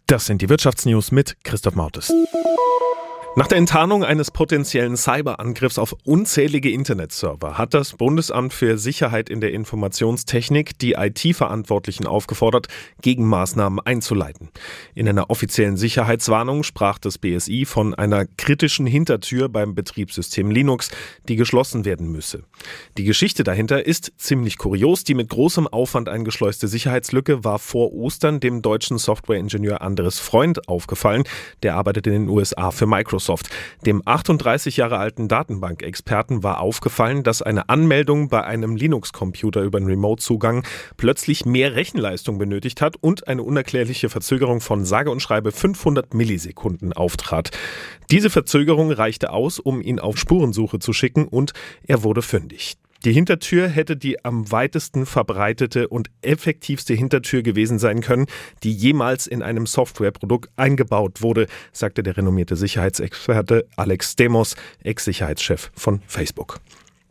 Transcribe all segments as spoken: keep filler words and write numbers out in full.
Das sind die Wirtschaftsnews mit Christoph Mautes. Nach der Enttarnung eines potenziellen Cyberangriffs auf unzählige Internetserver hat das Bundesamt für Sicherheit in der Informationstechnik die I T-Verantwortlichen aufgefordert, Gegenmaßnahmen einzuleiten. In einer offiziellen Sicherheitswarnung sprach das B S I von einer kritischen Hintertür beim Betriebssystem Linux, die geschlossen werden müsse. Die Geschichte dahinter ist ziemlich kurios. Die mit großem Aufwand eingeschleuste Sicherheitslücke war vor Ostern dem deutschen Softwareingenieur Andres Freund aufgefallen. Der arbeitet in den U S A für Microsoft. Dem achtunddreißig Jahre alten Datenbankexperten war aufgefallen, dass eine Anmeldung bei einem Linux-Computer über einen Remote-Zugang plötzlich mehr Rechenleistung benötigt hat und eine unerklärliche Verzögerung von sage und schreibe fünfhundert Millisekunden auftrat. Diese Verzögerung reichte aus, um ihn auf Spurensuche zu schicken, und er wurde fündig. Die Hintertür hätte die am weitesten verbreitete und effektivste Hintertür gewesen sein können, die jemals in einem Softwareprodukt eingebaut wurde, sagte der renommierte Sicherheitsexperte Alex Stamos, Ex-Sicherheitschef von Facebook.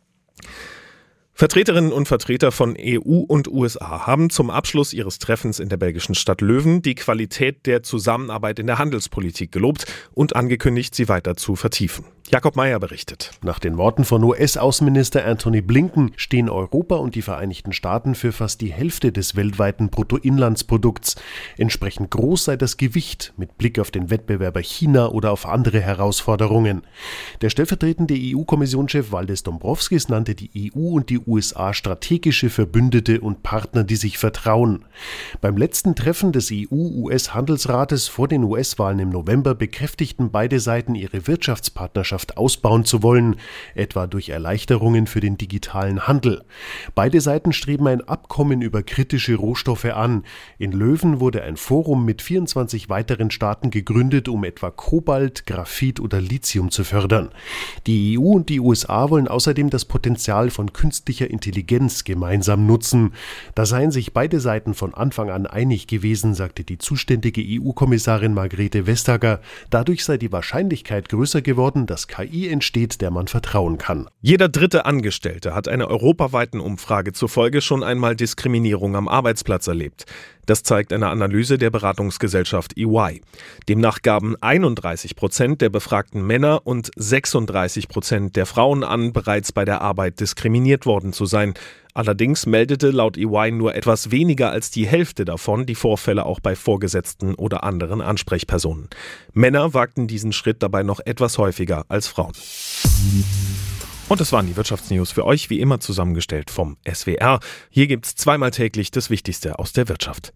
Vertreterinnen und Vertreter von E U und U S A haben zum Abschluss ihres Treffens in der belgischen Stadt Leuven die Qualität der Zusammenarbeit in der Handelspolitik gelobt und angekündigt, sie weiter zu vertiefen. Jakob Meyer berichtet. Nach den Worten von U S-Außenminister Antony Blinken stehen Europa und die Vereinigten Staaten für fast die Hälfte des weltweiten Bruttoinlandsprodukts. Entsprechend groß sei das Gewicht mit Blick auf den Wettbewerber China oder auf andere Herausforderungen. Der stellvertretende E U-Kommissionschef Valdis Dombrovskis nannte die E U und die U S A strategische Verbündete und Partner, die sich vertrauen. Beim letzten Treffen des E U-U S-Handelsrates vor den U S-Wahlen im November bekräftigten beide Seiten ihre Wirtschaftspartnerschaft ausbauen zu wollen, etwa durch Erleichterungen für den digitalen Handel. Beide Seiten streben ein Abkommen über kritische Rohstoffe an. In Leuven wurde ein Forum mit vierundzwanzig weiteren Staaten gegründet, um etwa Kobalt, Graphit oder Lithium zu fördern. Die E U und die U S A wollen außerdem das Potenzial von künstlicher Intelligenz gemeinsam nutzen. Da seien sich beide Seiten von Anfang an einig gewesen, sagte die zuständige E U-Kommissarin Margrethe Vestager. Dadurch sei die Wahrscheinlichkeit größer geworden, dass K I entsteht, der man vertrauen kann. Jeder dritte Angestellte hat einer europaweiten Umfrage zufolge schon einmal Diskriminierung am Arbeitsplatz erlebt. Das zeigt eine Analyse der Beratungsgesellschaft E Y. Demnach gaben einunddreißig Prozent der befragten Männer und sechsunddreißig Prozent der Frauen an, bereits bei der Arbeit diskriminiert worden zu sein. Allerdings meldete laut E Y nur etwas weniger als die Hälfte davon die Vorfälle auch bei Vorgesetzten oder anderen Ansprechpersonen. Männer wagten diesen Schritt dabei noch etwas häufiger als Frauen. Und das waren die Wirtschaftsnews für euch, wie immer zusammengestellt vom S W R. Hier gibt's zweimal täglich das Wichtigste aus der Wirtschaft.